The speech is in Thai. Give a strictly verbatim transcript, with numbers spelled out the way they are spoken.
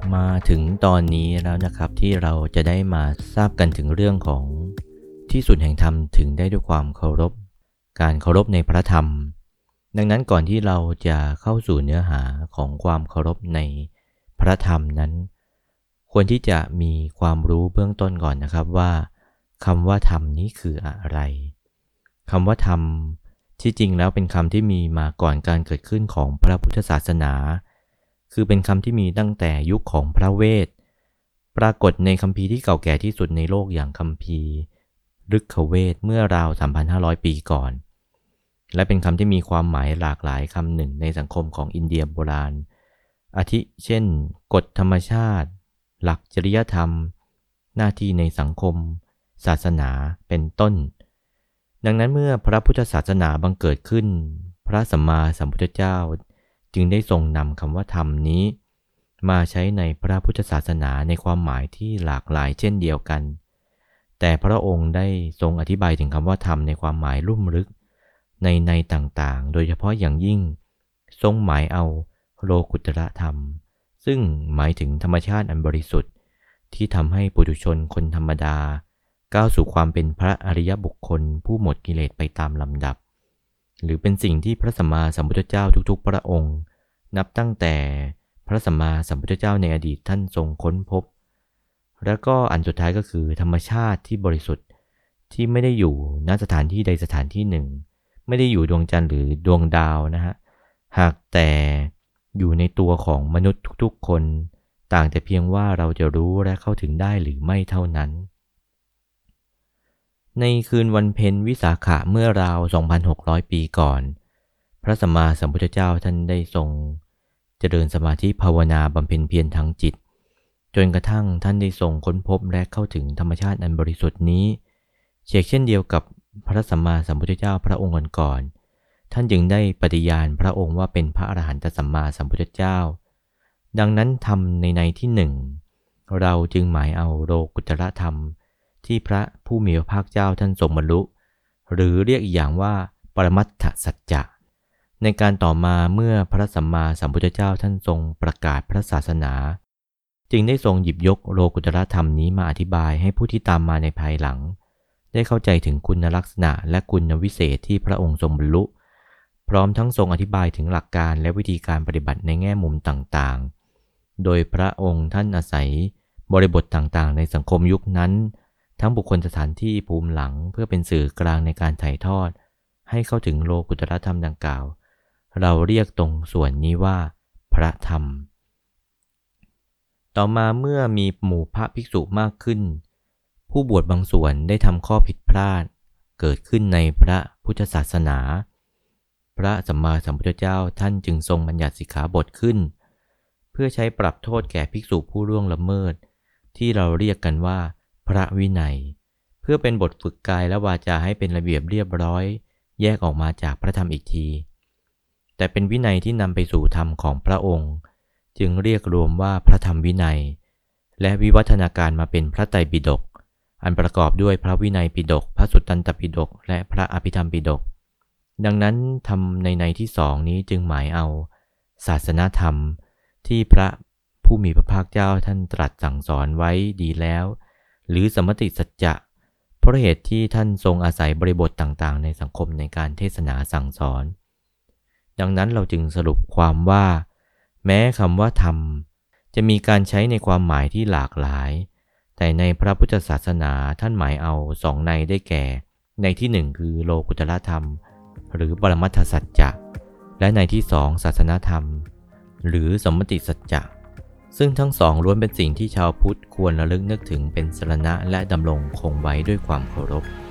มาถึงตอนนี้แล้วนะครับที่เราจะได้มาทราบกันถึงเรื่องของที่สุดแห่งธรรมถึงได้ด้วยความเคารพการเคารพในพระธรรมดังนั้นก่อนที่เราจะเข้าสู่เนื้อหาของความเคารพในพระธรรมนั้นควรที่จะมีความรู้เบื้องต้นก่อนนะครับว่าคำว่าธรรมนี้คืออะไรคำว่าธรรมที่จริงแล้วเป็นคำที่มีมาก่อนการเกิดขึ้นของพระพุทธศาสนาคือเป็นคำที่มีตั้งแต่ยุคของพระเวทปรากฏในคัมภีร์ที่เก่าแก่ที่สุดในโลกอย่างคัมภีร์ฤกขเวทเมื่อราว สามพันห้าร้อย ปีก่อนและเป็นคำที่มีความหมายหลากหลายคำหนึ่งในสังคมของอินเดียโบราณอาทิเช่นกฎธรรมชาติหลักจริยธรรมหน้าที่ในสังคมศาสนาเป็นต้นดังนั้นเมื่อพระพุทธศาสนาบังเกิดขึ้นพระสัมมาสัมพุทธเจ้าจึงได้ทรงนำคำว่าธรรมนี้มาใช้ในพระพุทธศาสนาในความหมายที่หลากหลายเช่นเดียวกันแต่พระองค์ได้ทรงอธิบายถึงคำว่าธรรมในความหมายลุ่มลึกในในต่างๆโดยเฉพาะอย่างยิ่งทรงหมายเอาโลกุตระธรรมซึ่งหมายถึงธรรมชาติอันบริสุทธิ์ที่ทำให้ปุถุชนคนธรรมดาก้าวสู่ความเป็นพระอริยบุคคลผู้หมดกิเลสไปตามลำดับหรือเป็นสิ่งที่พระสัมมาสัมพุทธเจ้าทุกๆพระองค์นับตั้งแต่พระสัมมาสัมพุทธเจ้าในอดีตท่านทรงค้นพบแล้วก็อันสุดท้ายก็คือธรรมชาติที่บริสุทธิ์ที่ไม่ได้อยู่ณสถานที่ใดสถานที่หนึ่งไม่ได้อยู่ดวงจันทร์หรือดวงดาวนะฮะหากแต่อยู่ในตัวของมนุษย์ทุกๆคนต่างแต่เพียงว่าเราจะรู้และเข้าถึงได้หรือไม่เท่านั้นในคืนวันเพ็ญวิสาขะเมื่อราว สองพันหกร้อย ปีก่อนพระสัมมาสัมพุทธเจ้าท่านได้ทรงเจริญสมาธิภาวนาบำเพ็ญเพียรทางจิตจนกระทั่งท่านได้ทรงค้นพบและเข้าถึงธรรมชาติอันบริสุทธิ์นี้เช่นเช่นเดียวกับพระสัมมาสัมพุทธเจ้าพระองค์ก่อนท่านจึงได้ปฏิญาณพระองค์ว่าเป็นพระอรหันตสัมมาสัมพุทธเจ้าดังนั้นธรรมในในที่หนึ่งเราจึงหมายเอาโลกุตระธรรมที่พระผู้มีพระภาคเจ้าท่านทรงบรรลุหรือเรียกอีกอย่างว่าปรมัตถสัจจะในการต่อมาเมื่อพระสัมมาสัมพุทธเจ้าท่านทรงประกาศพระศาสนาจึงได้ทรงหยิบยกโลกุตระธรรมนี้มาอธิบายให้ผู้ที่ตามมาในภายหลังได้เข้าใจถึงคุณลักษณะและคุณวิเศษที่พระองค์ทรงบรรลุพร้อมทั้งทรงอธิบายถึงหลักการและวิธีการปฏิบัติในแง่มุมต่างๆโดยพระองค์ท่านอาศัยบริบทต่างๆในสังคมยุคนั้นทั้งบุคคลสถานที่ภูมิหลังเพื่อเป็นสื่อกลางในการถ่ายทอดให้เข้าถึงโลกุตระธรรมดังกล่าวเราเรียกตรงส่วนนี้ว่าพระธรรมต่อมาเมื่อมีหมู่พระภิกษุมากขึ้นผู้บวชบางส่วนได้ทำข้อผิดพลาดเกิดขึ้นในพระพุทธศาสนาพระสัมมาสัมพุทธเจ้าท่านจึงทรงบัญญัติสิกขาบทขึ้นเพื่อใช้ปรับโทษแก่ภิกษุผู้ล่วงละเมิดที่เราเรียกกันว่าพระวินัยเพื่อเป็นบทฝึกกายและวาจาให้เป็นระเบียบเรียบร้อยแยกออกมาจากพระธรรมอีกทีแต่เป็นวินัยที่นำไปสู่ธรรมของพระองค์จึงเรียกรวมว่าพระธรรมวินัยและวิวัฒนาการมาเป็นพระไตรปิฎกอันประกอบด้วยพระวินัยปิฎกพระสุตตันตปิฎกและพระอภิธรรมปิฎกดังนั้นธรรมในในที่สองนี้จึงหมายเอาศาสนธรรมที่พระผู้มีพระภาคเจ้าท่านตรัสสั่งสอนไว้ดีแล้วหรือสัมมติสัจจะเพราะเหตุที่ท่านทรงอาศัยบริบทต่างๆในสังคมในการเทศนาสั่งสอนดังนั้นเราจึงสรุปความว่าแม้คำว่าธรรมจะมีการใช้ในความหมายที่หลากหลายแต่ในพระพุทธศาสนาท่านหมายเอาสองในได้แก่ในที่หนึ่งคือโลกุตระธรรมหรือปรมัตถสัจจะและในที่สองศาสนธรรมหรือสัมมติสัจจะซึ่งทั้งสองล้วนเป็นสิ่งที่ชาวพุทธควรระลึกนึกถึงเป็นสรณะและดำรงคงไว้ด้วยความเคารพ